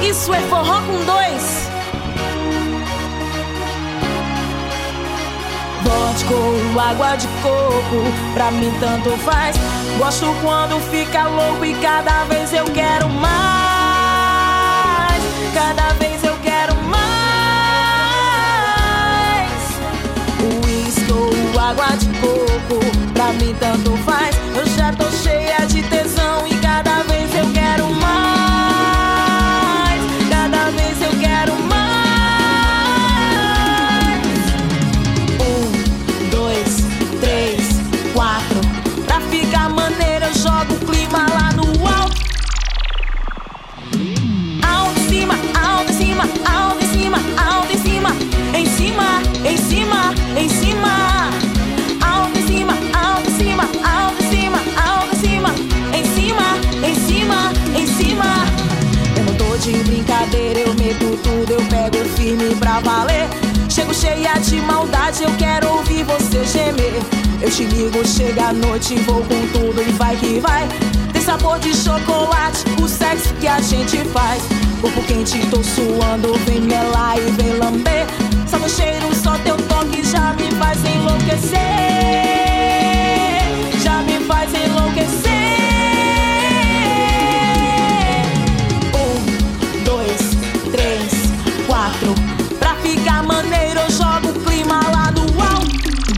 Isso é Forró com Dois. Vodka ou água de coco, pra mim tanto faz. Gosto quando fica louco e cada vez eu quero mais. Cada vez eu quero mais. Uísque ou água de coco, pra mim tanto faz. Eu já tô cheia de tesão e cada vez eu quero mais. Cada vez eu quero mais. 1, 2, 3, 4. Pra ficar maneiro eu jogo o clima lá no alto. Alto em cima, alto em cima, alto em cima, alto em cima. Em cima, em cima, em cima. Alto em cima, alto em cima, alto em cima, alto em cima. Em cima, em cima, em cima. Eu não tô de brincadeira, eu meto tudo, eu pego firme pra valer. Chego cheia de maldade, eu quero ouvir você gemer. Eu te ligo, chega a noite, vou com tudo e vai que vai. Tem sabor de chocolate, o sexo que a gente faz. Corpo quente, tô suando, vem melar e vem lamber. Só meu cheiro, só teu toque já me faz enlouquecer. Já me faz enlouquecer. 1, 2, 3, 4. Pra ficar maneiro eu jogo o clima lá no alto.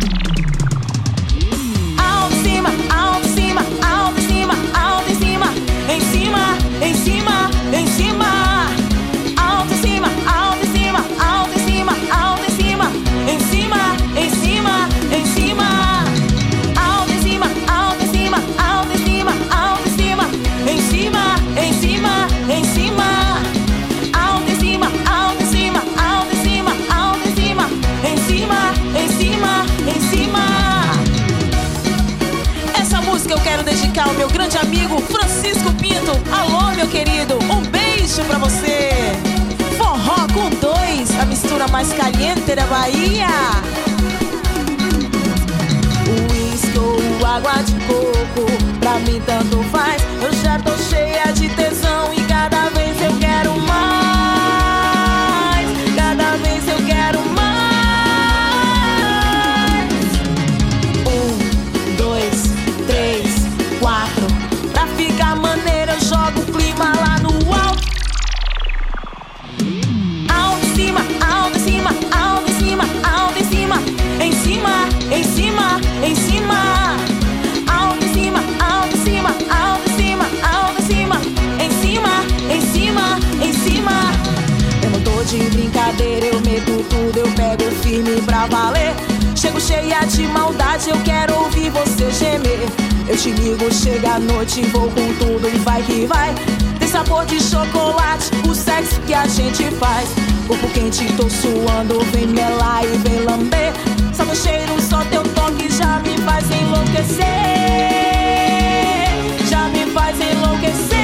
Alto em cima, alto em cima, alto em cima, alto em cima. Em cima, em cima, em cima. Alto em cima, alto em cima, alto em cima, alto em cima. Em cima, em cima, em cima. Alto em cima, alto em cima, alto em cima, alto em cima. Em cima, em cima, em cima. Alto em cima, alto em cima, alto em cima, alto em cima. Em cima, em cima, em cima. Essa música eu quero dedicar ao meu grande amigo Francisco Pinto. Alô, meu querido, um beijo pra você. Forró com Dois, a mistura mais caliente da Bahia. Uísque ou água de coco, pra mim tanto faz. Eu já tô cheia de tesão e cada vez eu quero mais. Cada vez eu quero mais. 1, 2, 3, 4. Pra ficar maneiro eu jogo o clima lá no alto. Alto em cima, alto em cima, alto em cima, alto em cima. Em cima, em cima, em cima. Alto em cima, alto em cima, alto em cima, alto em cima. Em cima, em cima, em cima. Eu não tô de brincadeira, eu meto tudo, eu pego firme pra valer. Chego cheia de maldade, eu quero ouvir você gemer. Eu te ligo, chega a noite, vou com tudo e vai que vai. Tem sabor de chocolate, o sexo que a gente faz. Corpo quente, tô suando, vem melar e vem lamber. Só meu cheiro, só teu toque já me faz enlouquecer. Já me faz enlouquecer.